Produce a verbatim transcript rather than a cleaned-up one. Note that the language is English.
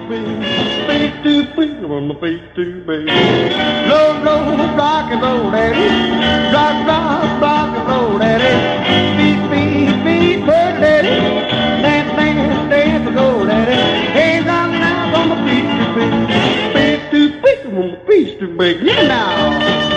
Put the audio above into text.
baby. Beat to beat, on the beat to baby. Low, low, rock and roll, daddy. Rock, rock, rock and roll, daddy. Beat, beat, beat, bird, daddy. Dance, dance, dance, go, daddy. Hands on now on the beat to beat. Beat to beat, on the beat to beat. Yeah, now.